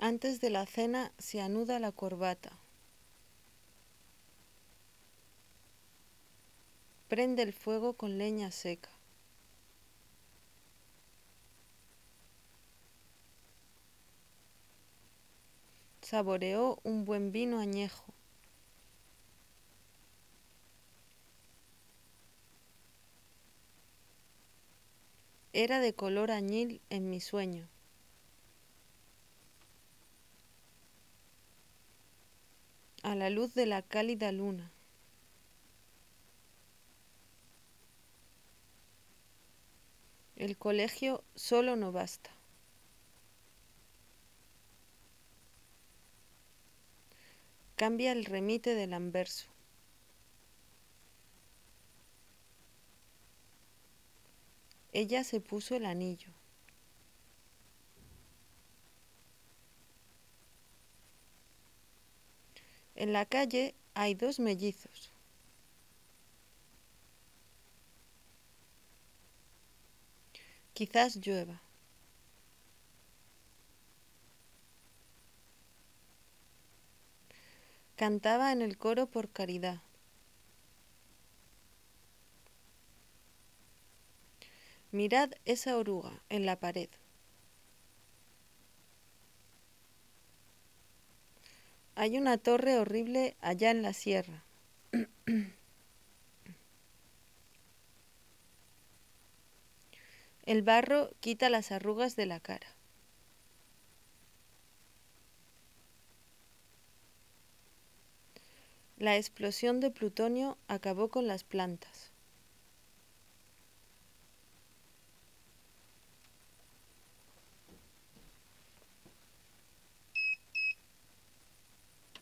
Antes de la cena se anuda la corbata. Prende el fuego con leña seca. Saboreó un buen vino añejo. Era de color añil en mi sueño. A la luz de la cálida luna. El colegio solo no basta. Cambia el remite del anverso. Ella se puso el anillo. En la calle hay dos mellizos. Quizás llueva. Cantaba en el coro por caridad. Mirad esa oruga en la pared. Hay una torre horrible allá en la sierra. El barro quita las arrugas de la cara. La explosión de plutonio acabó con las plantas.